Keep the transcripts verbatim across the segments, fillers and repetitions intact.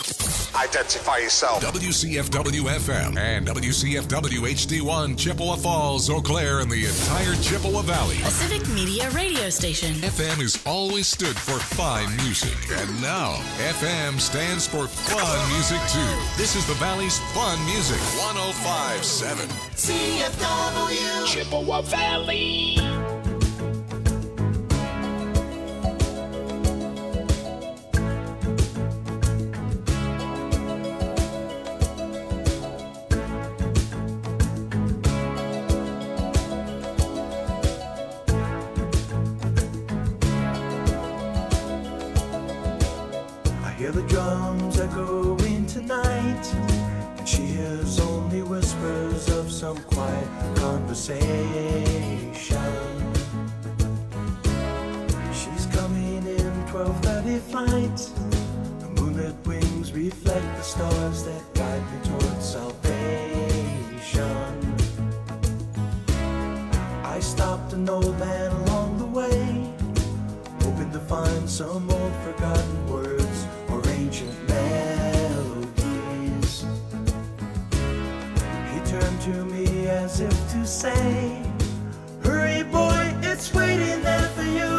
Identify yourself. W C F W F M and W C F W H D one, Chippewa Falls, Eau Claire, and the entire Chippewa Valley. A civic media radio station. F M has always stood for fine music. And now, F M stands for fun music, too. This is the Valley's fun music. one oh five point seven. C F W. Chippewa Valley. Hear the drums echoing tonight, and she hears only whispers of some quiet conversation. She's coming in twelve thirty flight. The moonlit wings reflect the stars that guide me towards salvation. I stopped an old man along the way, hoping to find some old forgotten words or ancient melodies. He turned to me as if to say, hurry boy, it's waiting there for you.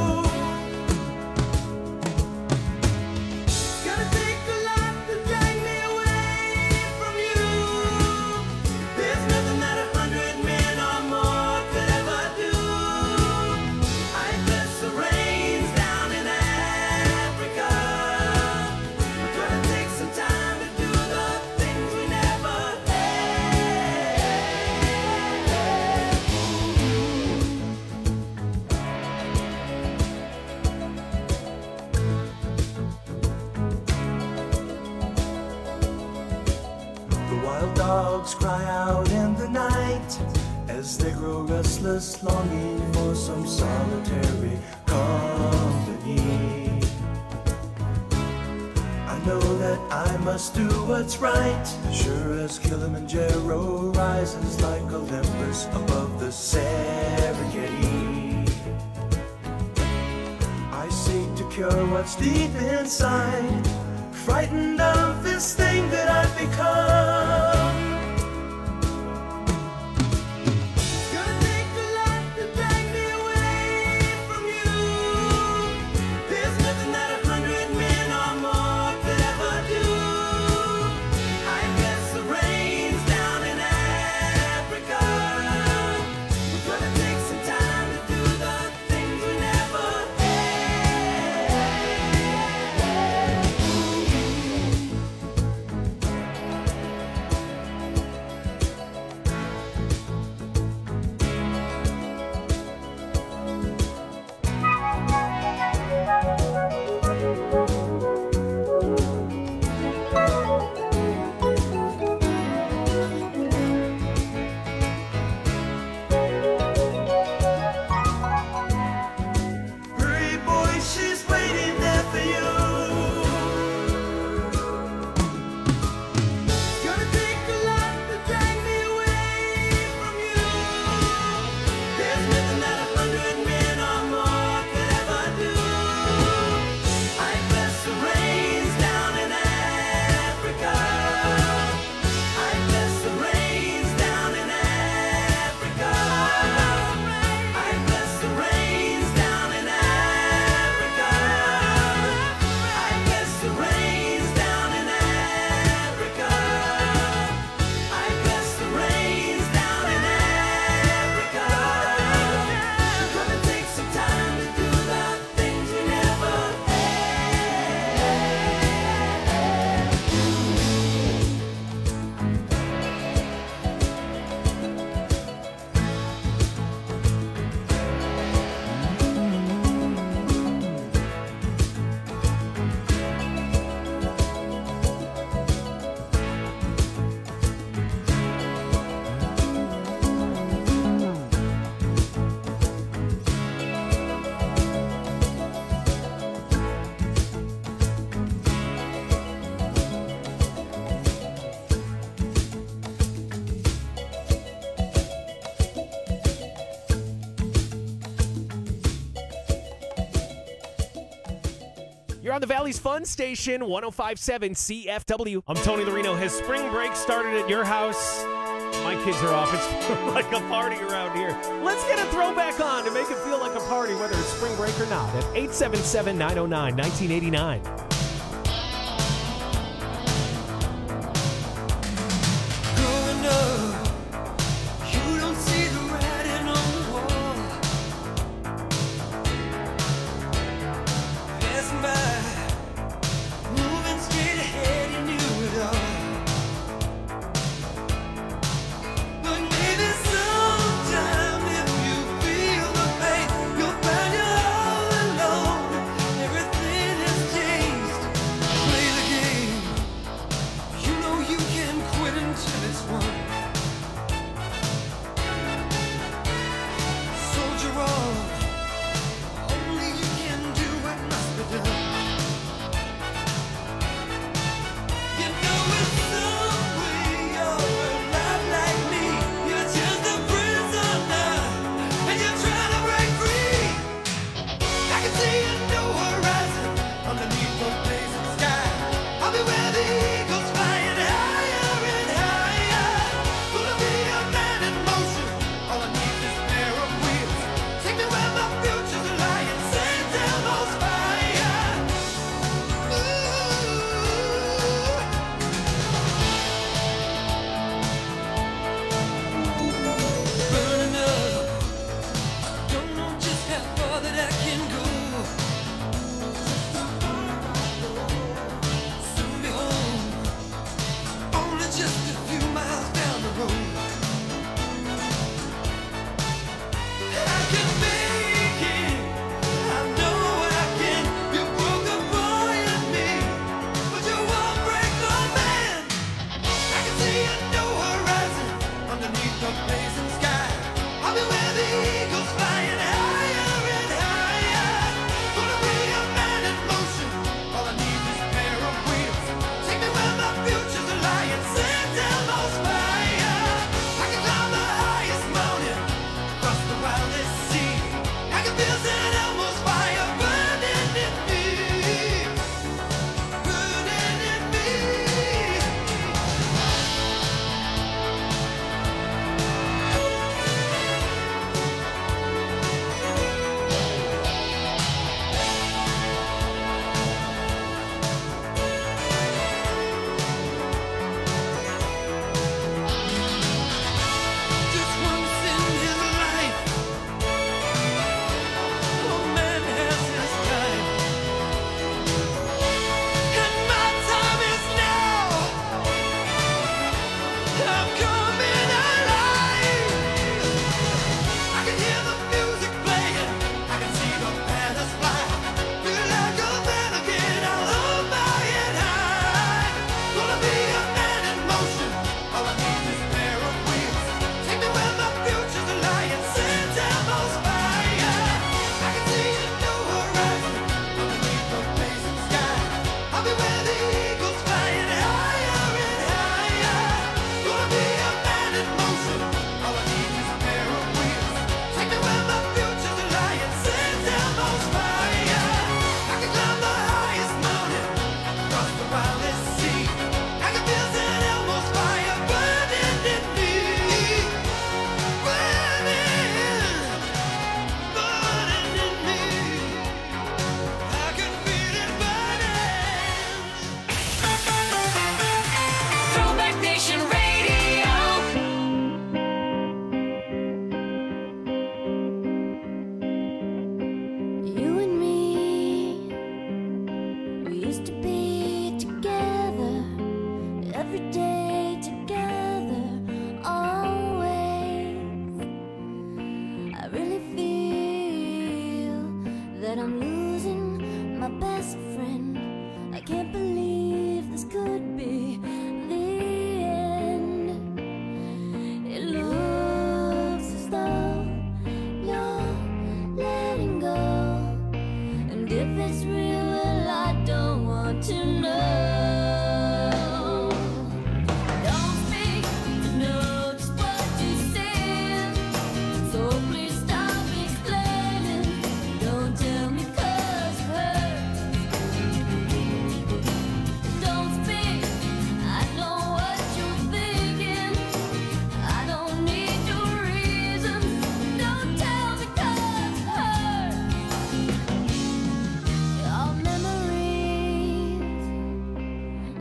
Gonna take a lot to drag me away from you. There's nothing that a hundred men or more could ever do. I bless the rains down in Africa. We're gonna take some time to do the things we never The wild dogs cry out in the night as they grow restless, longing for some solitary company. I know that I must do what's right, sure as Kilimanjaro rises like Olympus above the Serengeti. I seek to cure what's deep inside, frightened of this thing that I've become. Gonna take a lot to drag me away from you. There's nothing that a hundred men or more could ever do. I guess the rains down in Africa. We're gonna take some time to do the things we never had. You're on the Valley's Fun Station, one oh five point seven C F W. I'm Tony Lorino. Has spring break started at your house? My kids are off. It's like a party around here. Let's get a throwback on to make it feel like a party, whether it's spring break or not, at eight seven seven, nine oh nine, nineteen eighty-nine. Growing up, you don't see the writing on the wall. Passing by, moving straight ahead, you knew it all. But maybe sometime if you feel the pain, you'll find you're all alone. Everything has changed.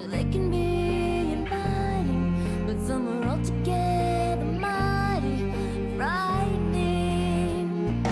They can be inviting, but some are altogether mighty frightening.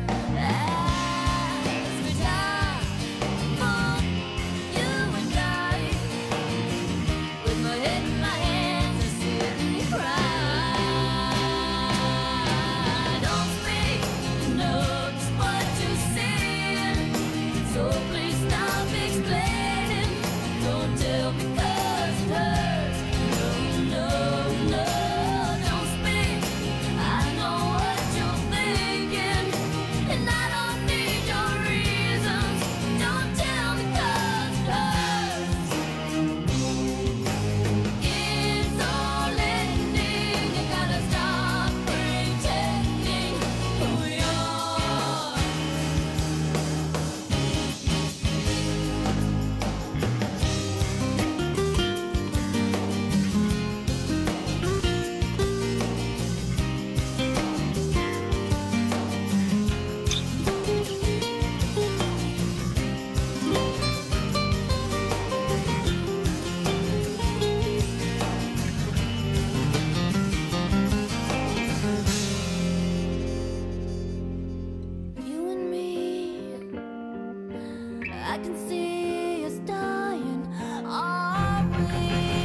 As we die, on you and I, with my head in my hands, I sit and cry. Don't speak, know just what you're saying, so please stop explaining. Don't tell me 'cause it hurts. No, no, no, don't speak. I know what you're thinking, and I don't need your reasons. Don't tell me 'cause it hurts. It's all ending. You gotta stop pretending who you are. You and me, I can see us dying, are we?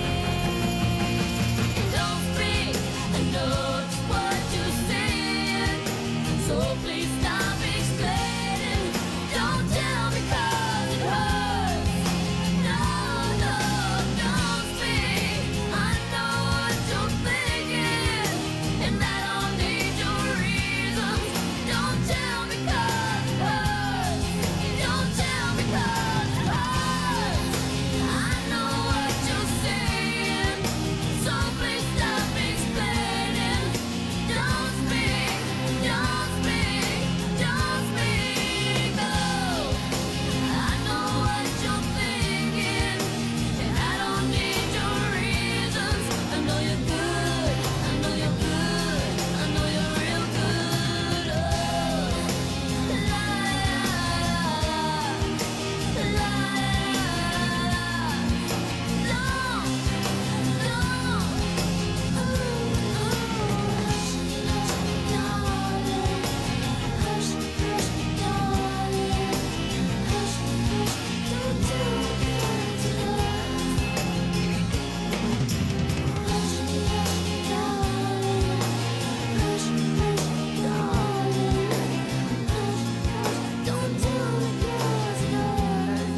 Don't speak, I know just what you're saying, so please stop explaining. Don't tell me 'cause it hurts. No, no, don't speak. I know what you're thinking, and I don't need your reasons. Don't tell me 'cause it hurts. Don't tell me 'cause it hurts. I know what you're saying, so please stop explaining. Don't speak, don't speak, don't speak. No, I know what you're thinking, and I don't need your reasons. I know you're good, I know you're good, I know you're real good. Oh, la la la Don't tell me 'cause it hurts.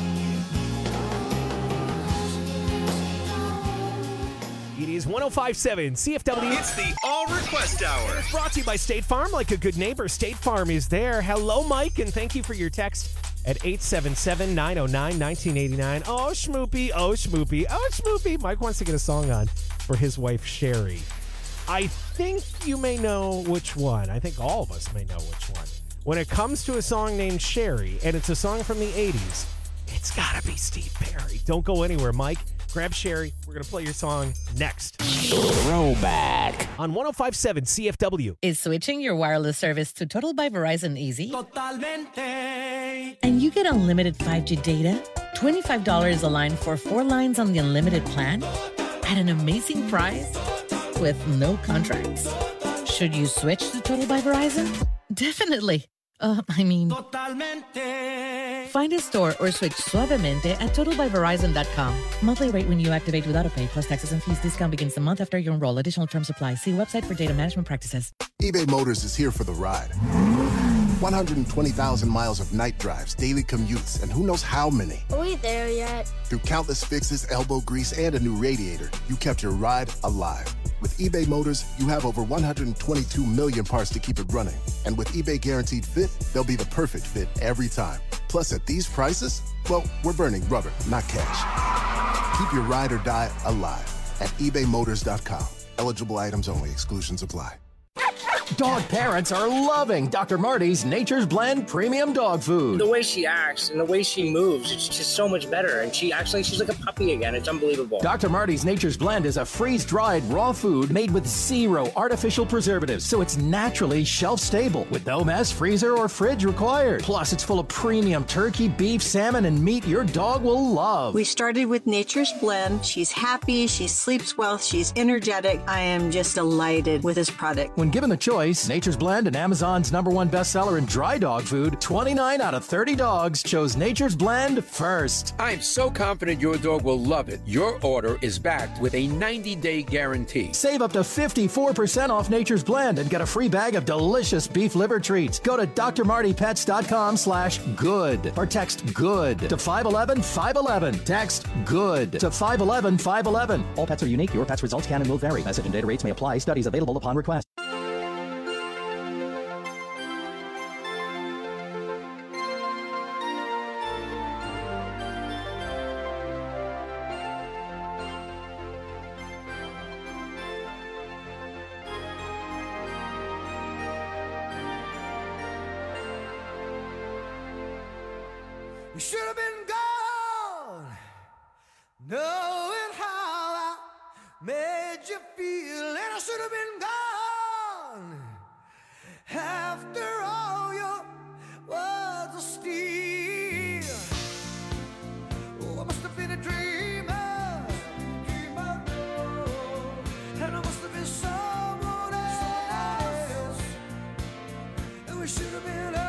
It is one oh five point seven C F W. It's the All Request Hour. It's brought to you by State Farm. Like a good neighbor, State Farm is there. Hello, Mike, and thank you for your text at eight seven seven, nine oh nine, one nine eight nine. Oh, Schmoopy, oh, Schmoopy, oh, Schmoopy. Mike wants to get a song on for his wife, Sherry. I think you may know which one. I think all of us may know which one. When it comes to a song named Sherry, and it's a song from the eighties, it's got to be Steve Perry. Don't go anywhere, Mike. Grab Sherry. We're going to play your song next. Throwback. On one oh five point seven C F W. Is switching your wireless service to Total by Verizon easy? Totalmente. And you get unlimited five G data, twenty-five dollars a line for four lines on the unlimited plan, at an amazing price with no contracts. Should you switch to Total by Verizon? Definitely. Uh, I mean, Totalmente. find a store or switch suavemente at total by verizon dot com. Monthly rate when you activate with autopay plus taxes and fees. Discount begins the month after you enroll. Additional terms apply. See website for data management practices. eBay Motors is here for the ride. one hundred twenty thousand miles of night drives, daily commutes, and who knows how many. Are we there yet? Through countless fixes, elbow grease, and a new radiator, you kept your ride alive. With eBay Motors, you have over one hundred twenty-two million parts to keep it running. And with eBay Guaranteed Fit, they'll be the perfect fit every time. Plus, at these prices, well, we're burning rubber, not cash. Keep your ride or die alive at ebay motors dot com. Eligible items only. Exclusions apply. Dog parents are loving Doctor Marty's Nature's Blend Premium Dog Food. The way she acts and the way she moves, it's just so much better. And she acts like she's like a puppy again. It's unbelievable. Doctor Marty's Nature's Blend is a freeze-dried raw food made with zero artificial preservatives, so it's naturally shelf-stable with no mess, freezer, or fridge required. Plus, it's full of premium turkey, beef, salmon, and meat your dog will love. We started with Nature's Blend. She's happy, she sleeps well, she's energetic. I am just delighted with this product. When given the choice, Nature's Blend and Amazon's number one bestseller in dry dog food, twenty-nine out of thirty dogs chose Nature's Blend first. I'm so confident your dog will love it. Your order is backed with a ninety-day guarantee. Save up to fifty-four percent off Nature's Blend and get a free bag of delicious beef liver treats. Go to drmartypets.com slash good or text good to five one one, five one one. Text good to five one one, five one one. All pets are unique. Your pet's results can and will vary. Message and data rates may apply. Studies available upon request. You should have been gone, knowing how I made you feel, and I should have been gone after all your words of steel. Oh, I must have been a dreamer, dreamer, oh, and I must have been someone else, and we should have been over.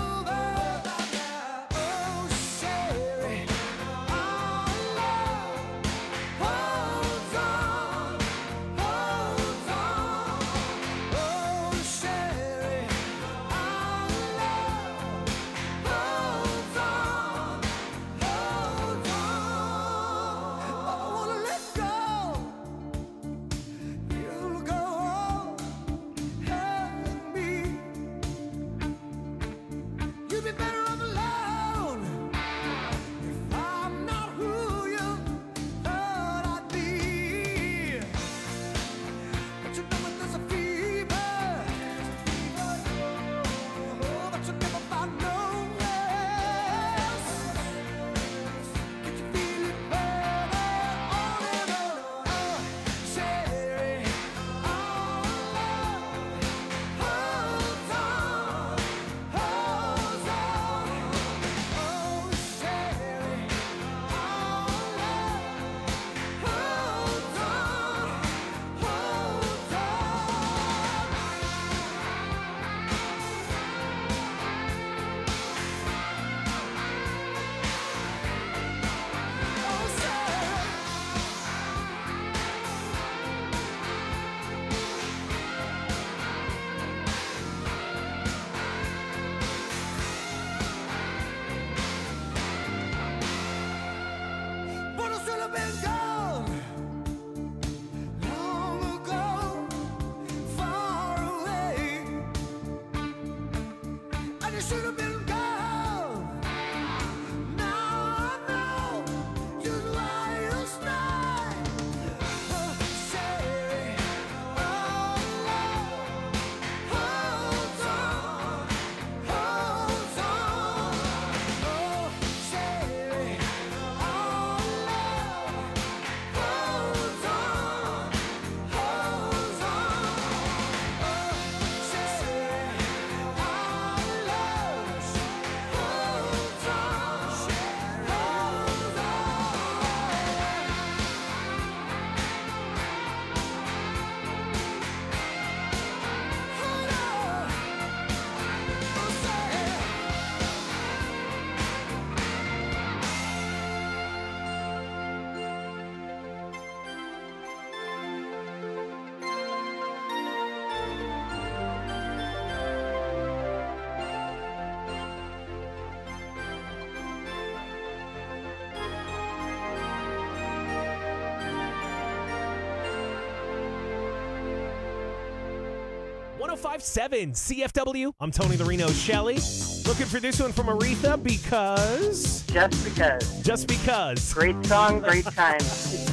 one oh five point seven C F W. I'm Tony the Reno Shelley. Looking for this one from Aretha because... Just because. Just because. Great song, great time.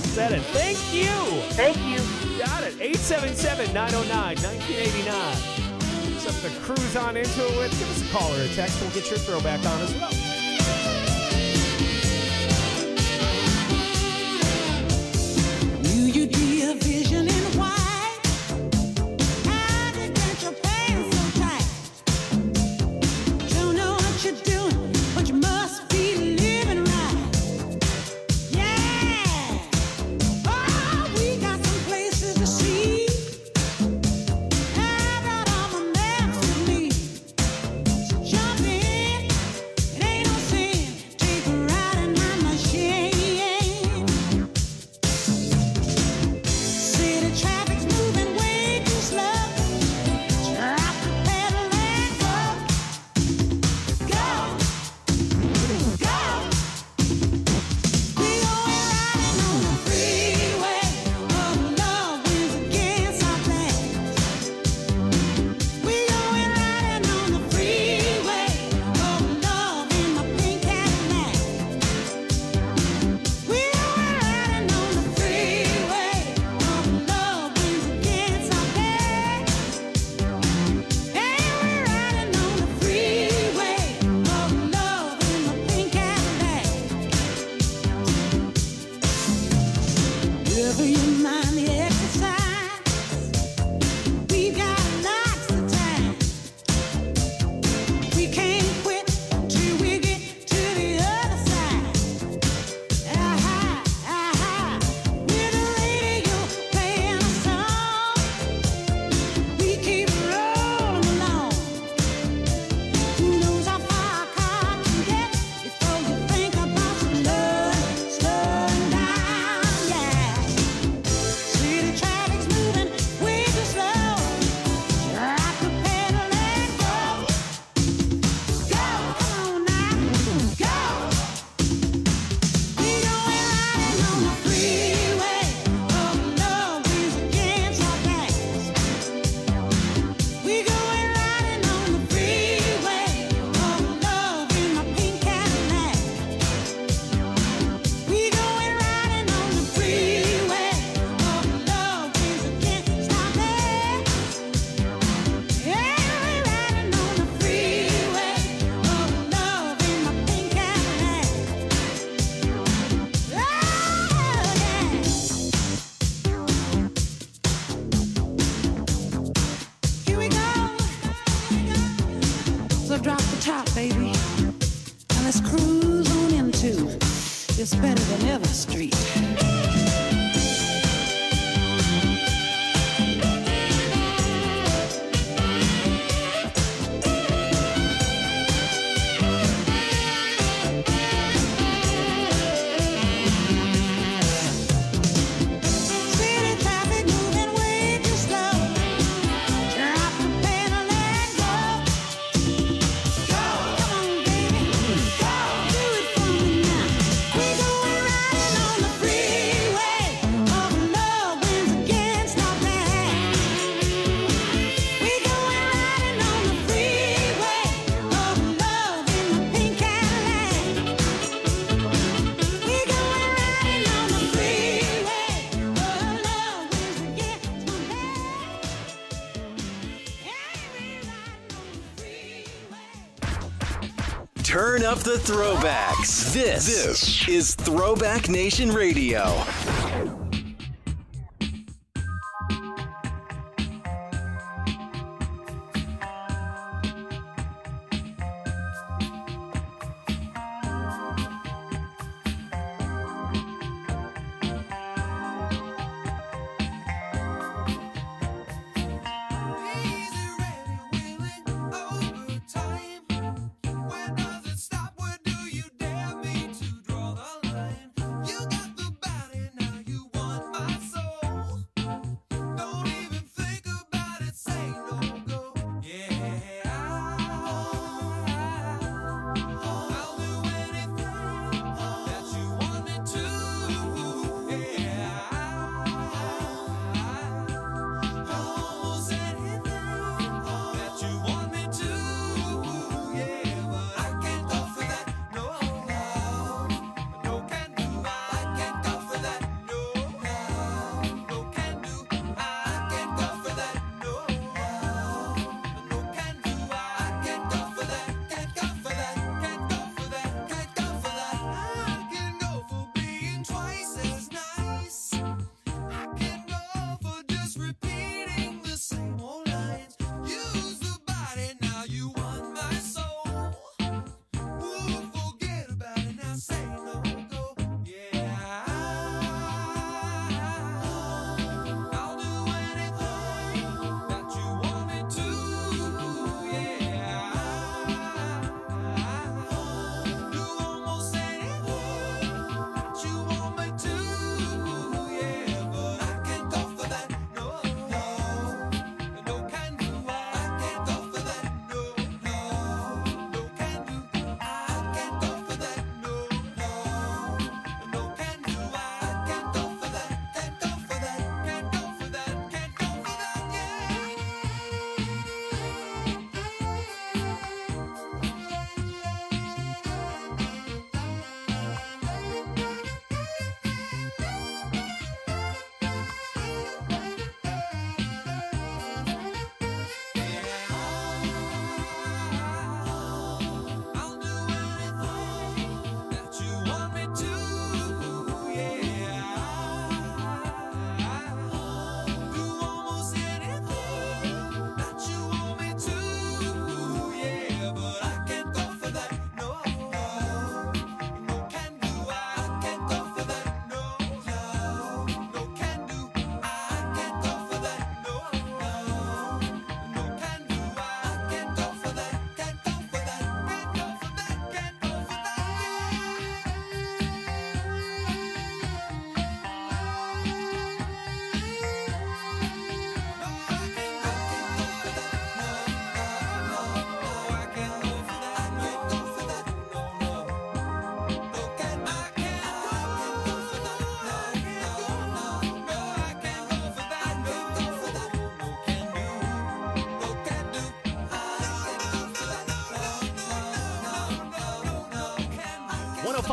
said it. Thank you. Thank you. Got it. eight seven seven, nine oh nine, nineteen eighty-nine. Something to cruise on into it with. Give us a call or a text. We'll get your throwback on as well. Will you be a vision in white? How did get your pants so tight? Don't know what you're doing, but you must be living right. Yeah. Oh, we got some places to see. I brought all my maps with me. So jump in, it ain't no sin. Take a ride in my machine. City traffic's moving way too slow. Drop the pedal and go. Go. Go. We going riding on the freeway. Oh, love wins against our plans. We going riding on the freeway. Oh, love in my pink Cadillac. We going riding on the freeway. Oh, love wins against our plans. Hey, we're riding on the freeway. Oh, love in my pink Cadillac. Wherever you mind the exercise, we got lots of time. We can't quit till we get to the other side. Aha, aha, with the radio playing a song, we keep rolling along. Who knows how far a car can get before you think about slowing, slowing down, yeah. City traffic's moving way too slow. Drop the pedal and go. Go, come on now, go. We going riding on the freeway. Oh, love wins against our backs. We going riding on the freeway. Oh, love in my pink Cadillac. We going riding on the freeway. Oh, love wins against our backs. Yeah, we riding on the freeway. Oh, love in my pink Cadillac. Oh, yeah. Here we go. So drop the top, baby, and let's cruise on into It's Better Than Ever Street. City traffic moving way too slow. Drop the pedal and go. Go, come on, baby, go, do it for me now. We going riding on the freeway. Oh, love wins against our backs. We going riding on the freeway. Oh, love in my pink Cadillac. We going riding on the freeway. Oh, love wins against my backs. Turn up the throwbacks. This, this is Throwback Nation Radio. Where does it stop? Where do you dare me to draw the line? You got the body, now you want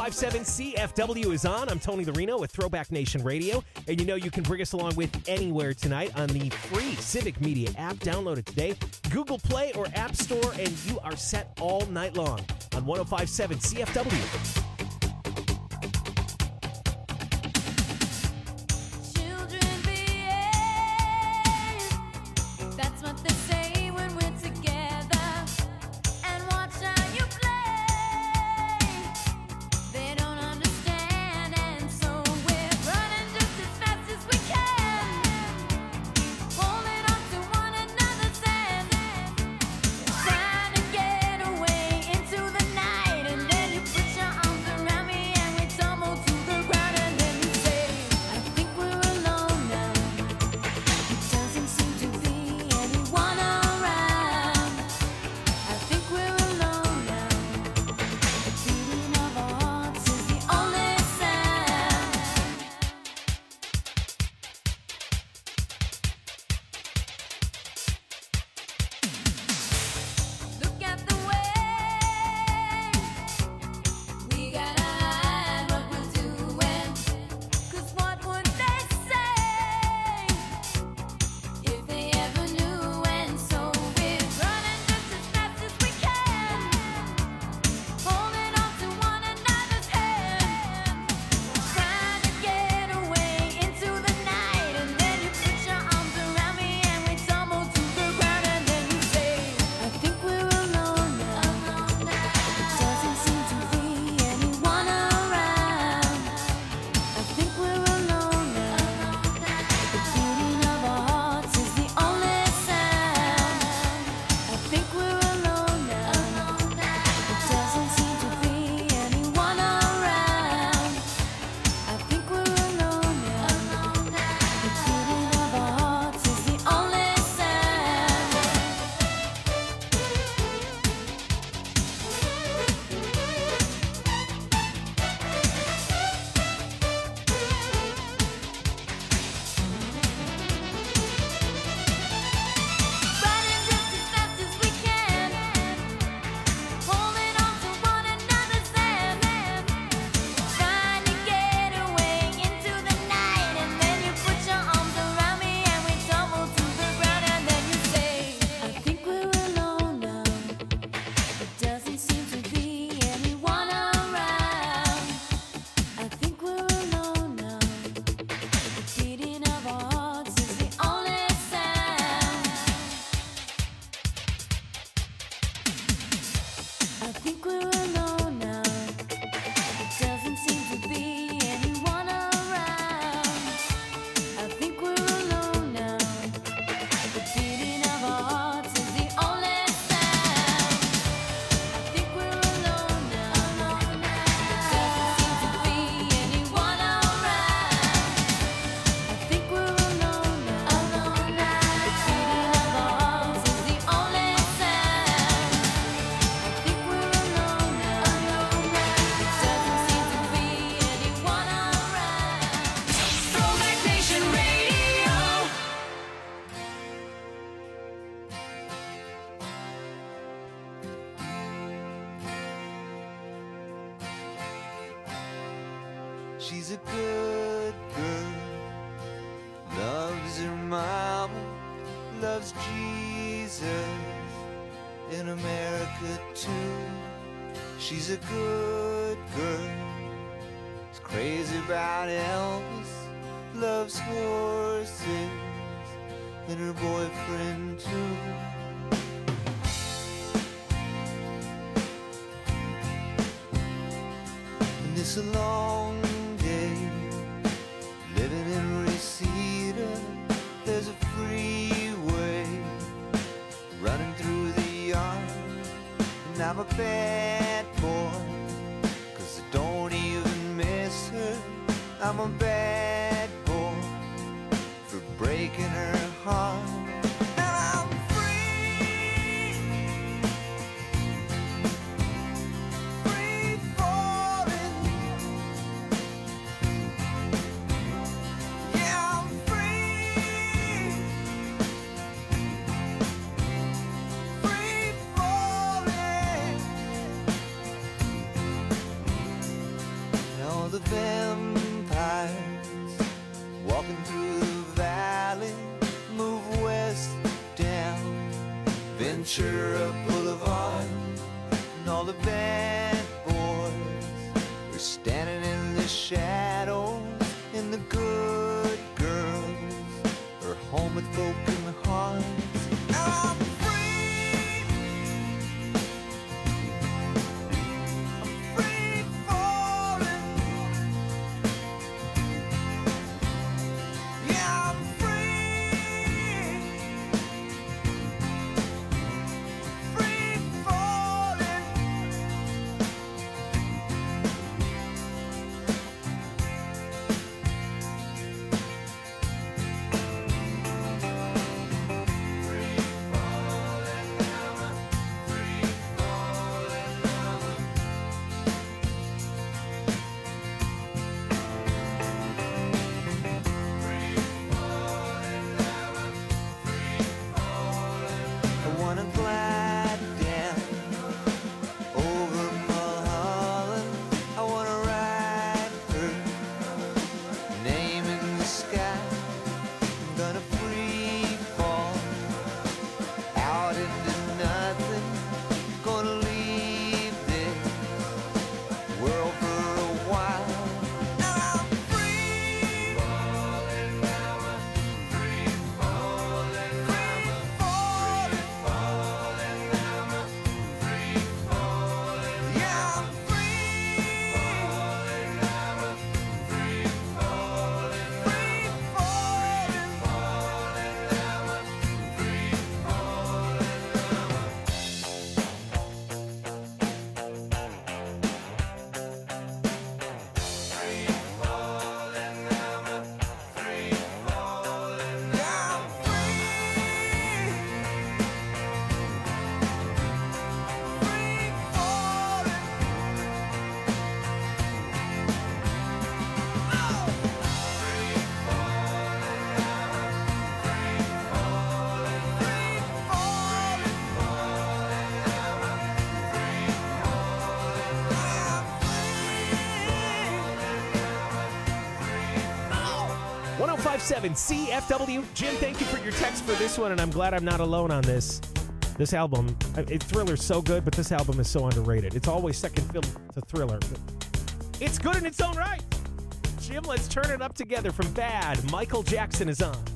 five seven C F W is on. I'm Tony Larino with Throwback Nation Radio. And you know you can bring us along with anywhere tonight on the free Civic Media app. Download it today. Google Play or App Store, and you are set all night long on one oh five point seven C F W. That's what they say when we're together. And watch how you play. They don't understand, and so we're running just as fast as we can, holding on to one another's hand, trying to get away into the night. And then you put your arms around me and we tumble to the ground. And then you say, I think we're alone now. It doesn't seem to be anyone around. I think we're alone now. The beating of our hearts is the only sound. Look at the way we gotta hide what we're doing. 'Cause what would they say if they ever knew? And so we're running just as fast as we can, holding on to one another's hand, trying to get away into the night. And then you put your arms around me and we tumble to the ground. And then you say, I think we're alone now. It doesn't seem to be anyone around. I think we're alone now. The beating of our hearts is the only sound. I think we're alone now. It doesn't seem to be anyone around. I think we're alone now. The beating of our hearts is the only sound. Running just as fast as we can, holding on to one another's hand, trying to get away into the night. And then you put your arms around me and we tumble to the ground. And then you say, I think we're alone now. It doesn't seem to be anyone around. I think we're alone now. The beating of our hearts is the only sound. I think we're alone now. It doesn't seem to be anyone around. I think we're alone now. The beating of our hearts is the only sound. I think we're alone now. It doesn't seem to be anyone around. I think we're alone now. The beating of our hearts is the only sound. I think we're alone now. It doesn't seem to be anyone around. Throwback Nation Radio. She's a good girl, loves her mama, loves Jesus, in America too. She's a good girl, is crazy about Elvis, loves horses, and her boyfriend too. And it's a long day living in Reseda. There's a freeway running through the yard, and I'm a bad boy, 'cause I don't even miss her. I'm a bad boy for breaking her heart. And I'm free, free falling. Yeah, I'm free, free falling. ten fifty-seven C F W. Jim, thank you for your text for this one, and I'm glad I'm not alone on this. This album, I- it, Thriller's so good, but this album is so underrated. It's always second fiddle to Thriller. But it's good in its own right. Jim, let's turn it up together from Bad. Michael Jackson is on.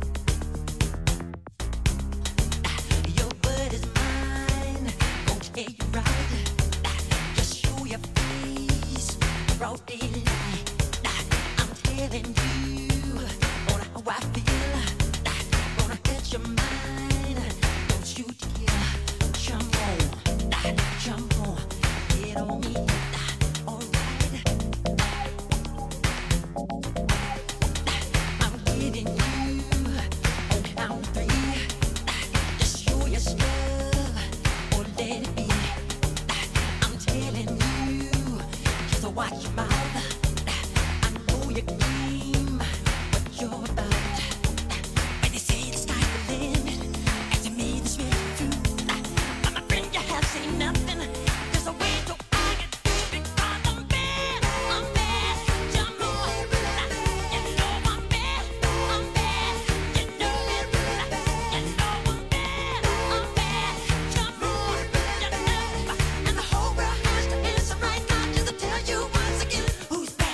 Your word is mine, gon' take you right. Just show your face, broad daylight. I'm telling you on how I feel. Gonna hit your mind, don't you dare. Jump on, jump on, get on me. Alright, I'm giving you on count three. Just show your stuff or let it be. I'm telling you, just watch your mouth. I know your game, what you're about. When they say the sky's the limit, and to me this way through. But my friend, you have seen nothing. There's a way to I get through because I'm bad. I'm bad. Jump on. You know I'm bad. I'm bad. You know it. You know I'm bad. I'm bad. Jump on. You know. And the whole world has to answer right now just to tell you once again who's bad.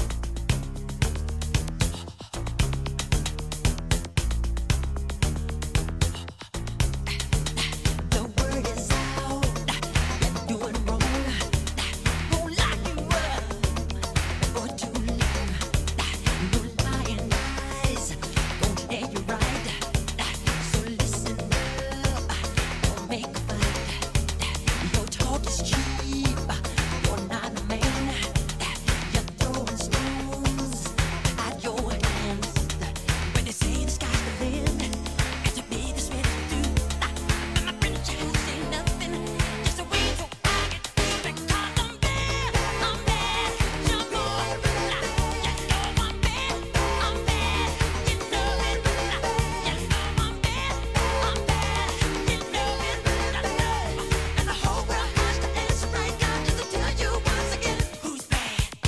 The word is out, you're doing wrong. Won't lock you up for too long. No lying eyes, gon' tell you right. So listen up, don't make a fight. Your talk is cheap, you're not a man. You're throwing stones at your hands. When they say the sky's the limit, got to be this way to do. And my friend, you haven't seen nothing. Just a way to I get through because I'm bad. I'm bad. Jump on. You know I'm bad. I'm bad. You know it. You know I'm bad. I'm bad. You know it. I know. And the whole world has to answer right now just to tell you once again who's bad.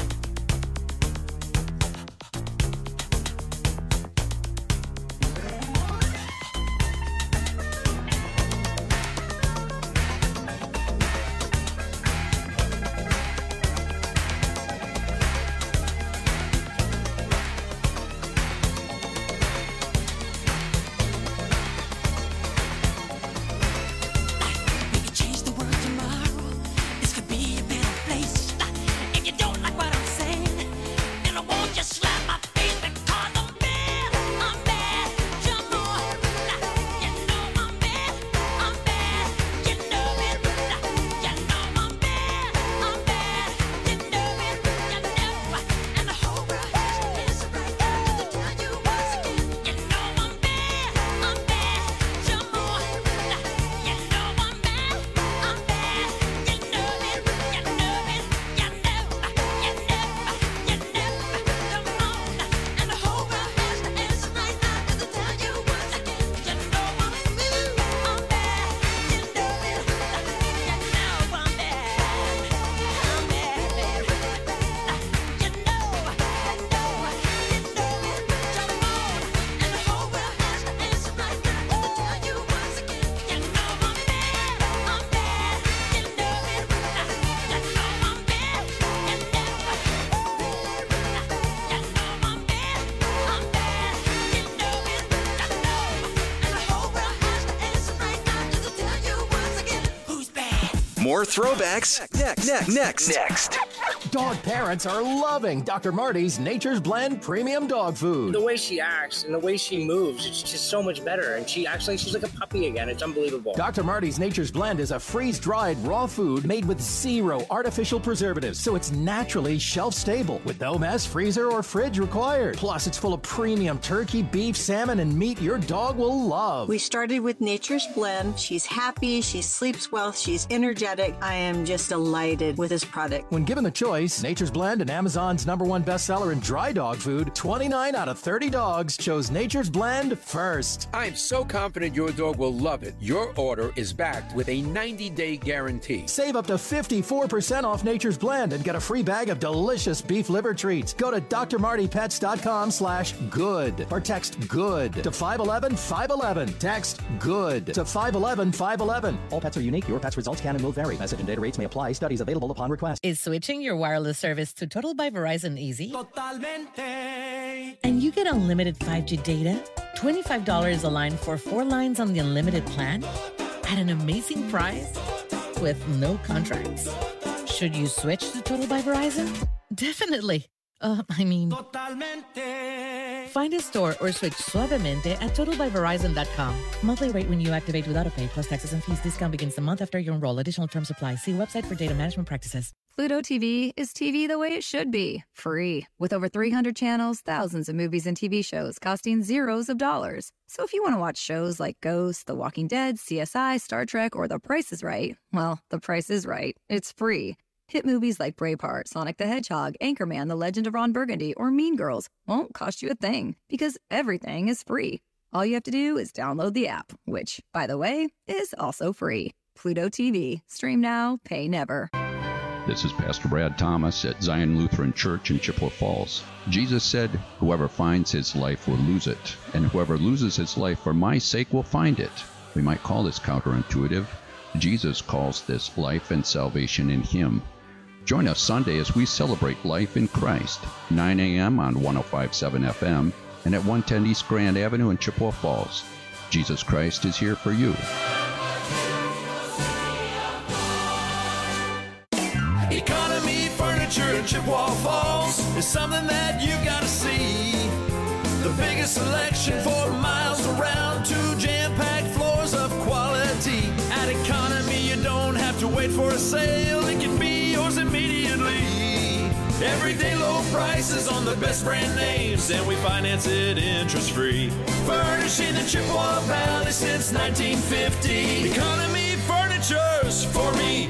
We could change the world tomorrow. This could be a better place. If you don't like what I'm saying, then I won't just slap my face because I'm bad. I'm bad. Jump on. You know I'm bad. I'm bad. You know it. You know I'm bad. I'm bad. You know it. You know. And the whole world has to answer right now just to tell you once again. You know I'm bad. I'm bad. Jump on. You know I'm bad. I'm bad. You know it. You know it. You know. You know. You know. Come on. And the whole world has to answer right now just to tell you once again. You know I'm bad. I'm bad. You know it. You know I'm bad. I'm bad, baby. You know. You know. You know it. Jump on. And the whole world has to answer right now just to tell you once again. You know I'm bad. I'm bad. You know it. You know I'm bad. You know. You know I'm bad. I'm bad. You know it. I know. And the whole world has to answer right now just to tell you once again who's bad. More throwbacks next. Next. Next. Next. Dog parents are loving Doctor Marty's Nature's Blend Premium Dog Food. The way she acts and the way she moves, it's just so much better. And she actually, she's like a puppy again. It's unbelievable. Doctor Marty's Nature's Blend is a freeze-dried raw food made with zero artificial preservatives, so it's naturally shelf-stable with no mess, freezer, or fridge required. Plus, it's full of premium turkey, beef, salmon, and meat your dog will love. We started with Nature's Blend. She's happy, she sleeps well, she's energetic. I am just delighted with this product. When given the choice, choice. Nature's Blend and Amazon's number one bestseller in dry dog food. twenty-nine out of thirty dogs chose Nature's Blend first. I'm so confident your dog will love it. Your order is backed with a ninety-day guarantee. Save up to fifty-four percent off Nature's Blend and get a free bag of delicious beef liver treats. Go to d r marty pets dot com slash good or text good to five one one five one one. Text good to five one one five one one. All pets are unique. Your pet's results can and will vary. Message and data rates may apply. Studies available upon request. Is switching your wireless service to Total by Verizon easy? Totalmente. And you get unlimited five G data, twenty-five dollars a line for four lines on the unlimited plan at an amazing price with no contracts. Should you switch to Total by Verizon? Definitely. Uh, I mean, Totalmente. find a store or switch suavemente at total by verizon dot com. Monthly rate when you activate without a pay plus taxes and fees. Discount begins the month after you enroll. Additional terms apply. See website for data management practices. Pluto T V is T V the way it should be, free. With over three hundred channels, thousands of movies and T V shows costing zeros of dollars. So if you want to watch shows like Ghost, The Walking Dead, C S I, Star Trek, or The Price is Right, well, The Price is Right. It's free. Hit movies like Braveheart, Sonic the Hedgehog, Anchorman, The Legend of Ron Burgundy, or Mean Girls won't cost you a thing because everything is free. All you have to do is download the app, which, by the way, is also free. Pluto T V. Stream now, pay never. This is Pastor Brad Thomas at Zion Lutheran Church in Chippewa Falls. Jesus said, "Whoever finds his life will lose it, and whoever loses his life for my sake will find it." We might call this counterintuitive. Jesus calls this life and salvation in him. Join us Sunday as we celebrate life in Christ, nine a.m. on one oh five point seven F M and at one ten East Grand Avenue in Chippewa Falls. Jesus Christ is here for you. Economy Furniture in Chippewa Falls is something that you gotta see. The biggest selection for miles around, two jam-packed floors of quality. At Economy, you don't have to wait for a sale. It can be yours immediately. Everyday low prices on the best brand names, and we finance it interest-free. Furnishing the Chippewa Valley since nineteen fifty. Economy Furniture's for me.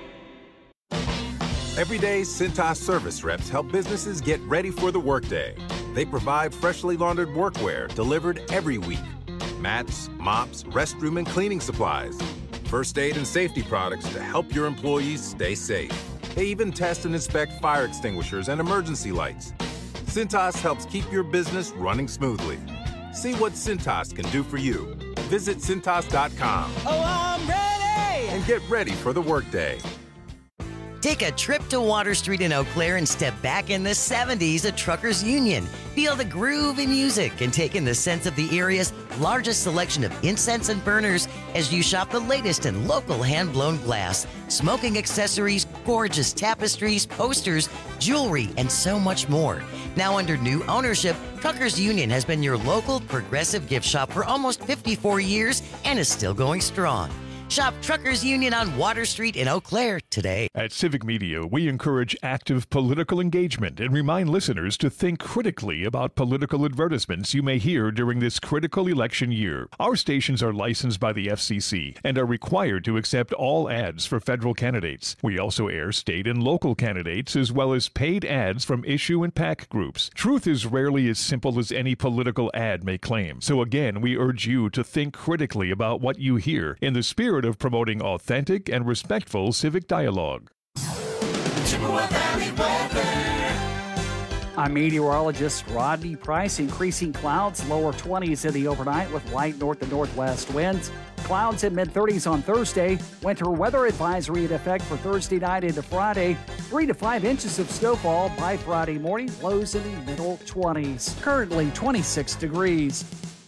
Every day, Cintas service reps help businesses get ready for the workday. They provide freshly laundered workwear delivered every week. Mats, mops, restroom and cleaning supplies. First aid and safety products to help your employees stay safe. They even test and inspect fire extinguishers and emergency lights. Cintas helps keep your business running smoothly. See what Cintas can do for you. Visit Cintas dot com. Oh, I'm ready! And get ready for the workday. Take a trip to Water Street in Eau Claire and step back in the seventies at Truckers Union. Feel the groove in music and take in the sense of the area's largest selection of incense and burners as you shop the latest in local hand-blown glass, smoking accessories, gorgeous tapestries, posters, jewelry, and so much more. Now under new ownership, Truckers Union has been your local progressive gift shop for almost fifty-four years and is still going strong. Shop Truckers Union on Water Street in Eau Claire today. At Civic Media, we encourage active political engagement and remind listeners to think critically about political advertisements you may hear during this critical election year. Our stations are licensed by the F C C and are required to accept all ads for federal candidates. We also air state and local candidates as well as paid ads from issue and PAC groups. Truth is rarely as simple as any political ad may claim. So again, we urge you to think critically about what you hear in the spirit of promoting authentic and respectful civic dialogue. Chippewa Valley weather. I'm meteorologist Rodney Price. Increasing clouds, lower twenties in the overnight with light north and northwest winds. Clouds in mid-thirties on Thursday. Winter weather advisory in effect for Thursday night into Friday. Three to five inches of snowfall by Friday morning. Lows in the middle twenties. Currently twenty-six degrees.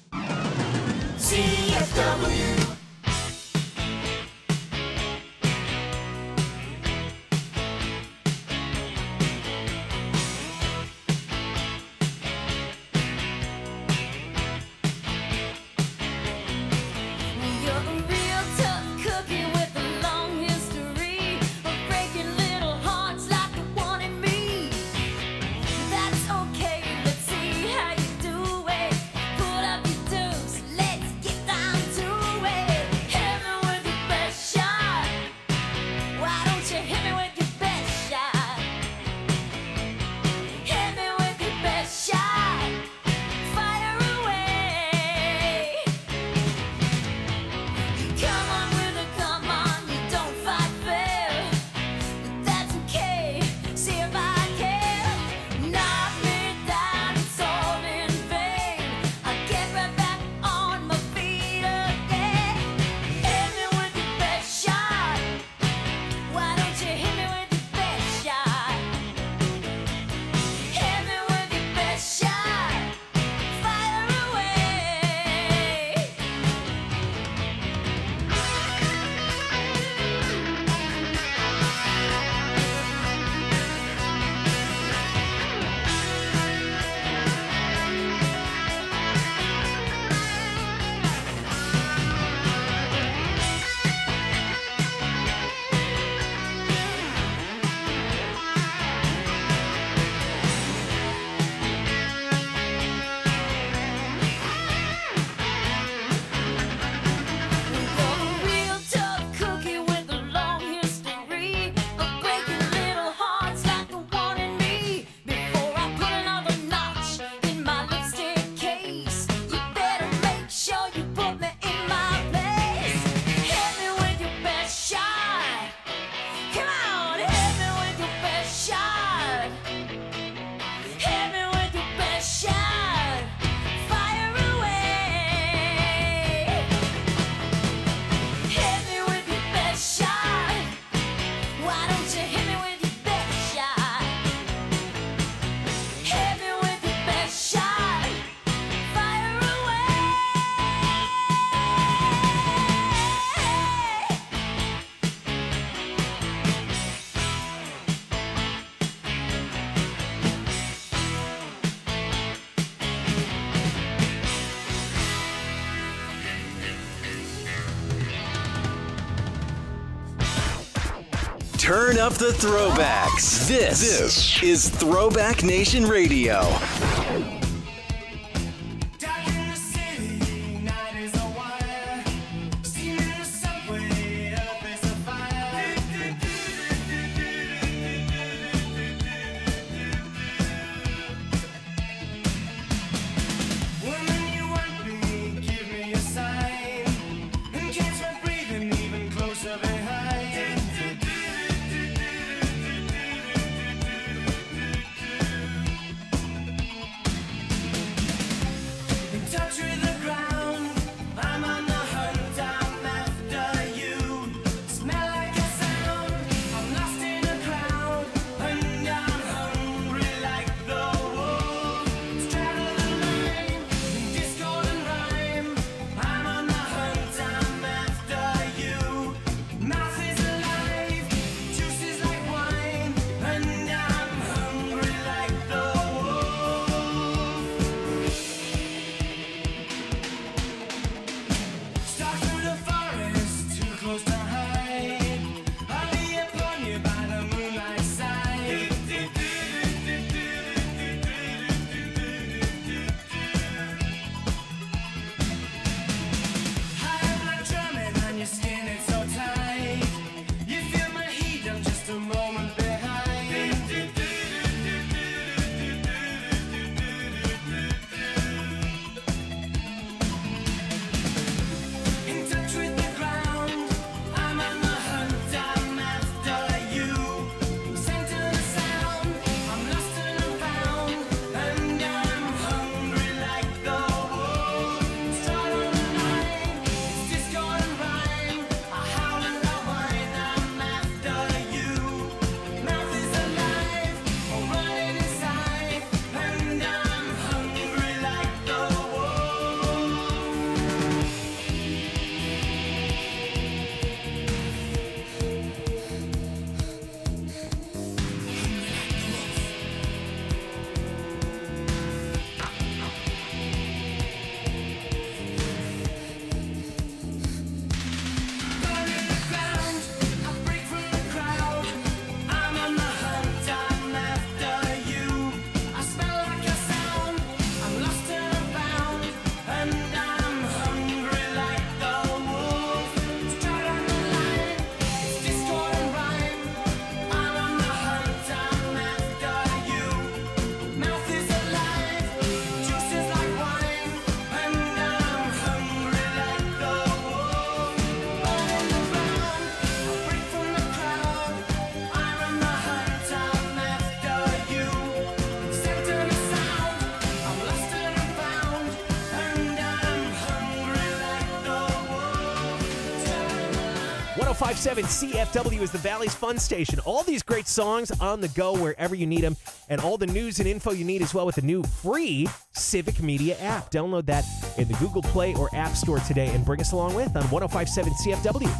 C F W. Let's get down to it. Turn up the throwbacks. This, this is Throwback Nation Radio. one oh five point seven C F W is the Valley's Fun Station. All these great songs on the go wherever you need them, and all the news and info you need as well with the new free Civic Media app. Download that in the Google Play or App Store today and bring us along with on one oh five point seven C F W.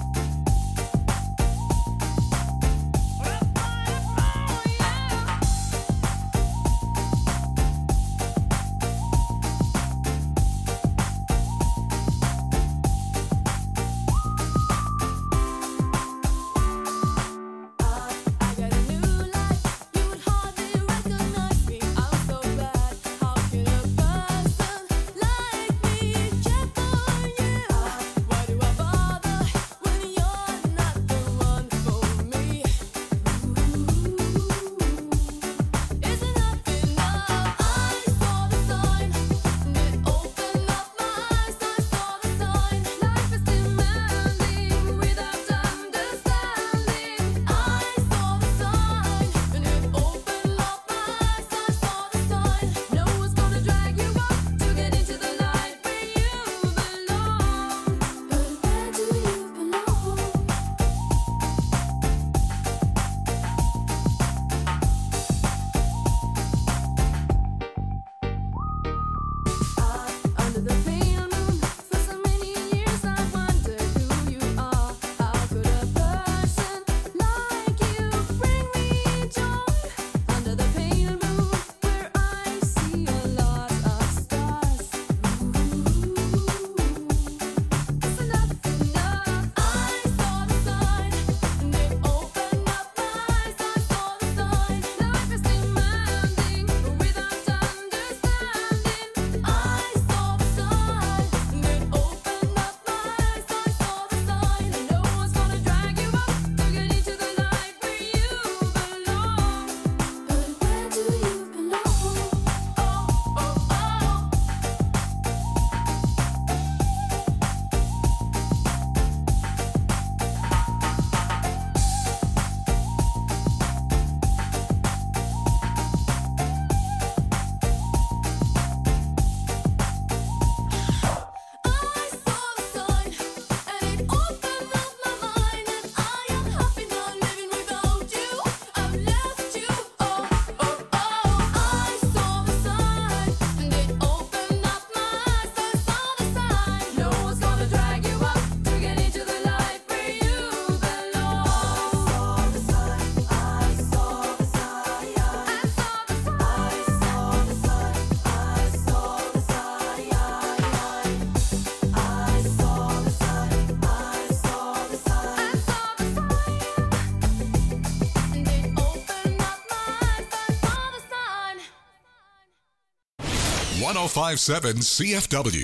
one oh five point seven C F W.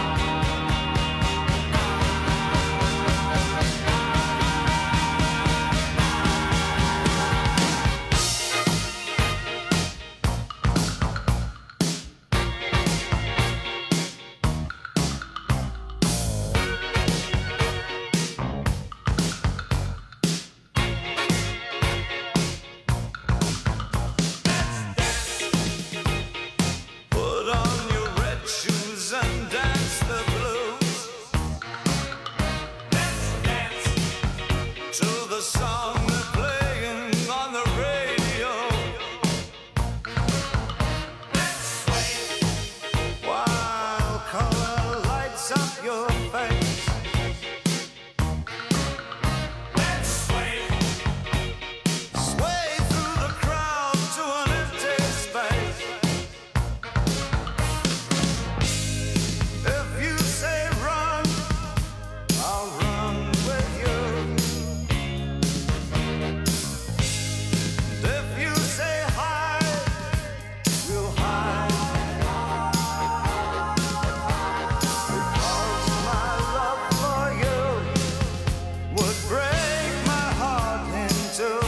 Put on your red shoes and dance the blues. Let's dance to the song they're playing on the radio. Let's sway while color lights up your face. Let's sway, sway through the crowd to an empty space. If you say run, I'll run with you. And if you say hide, we'll hide. Because my love for you would break my heart in two.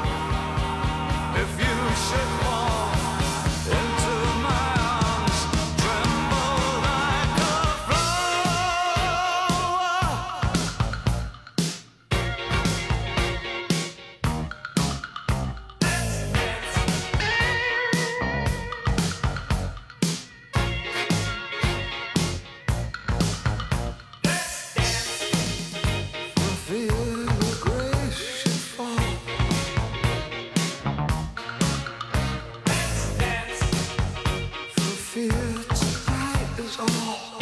If you should fall into my arms, tremble like a flower. For fear the grace should fall. For fear tonight is all.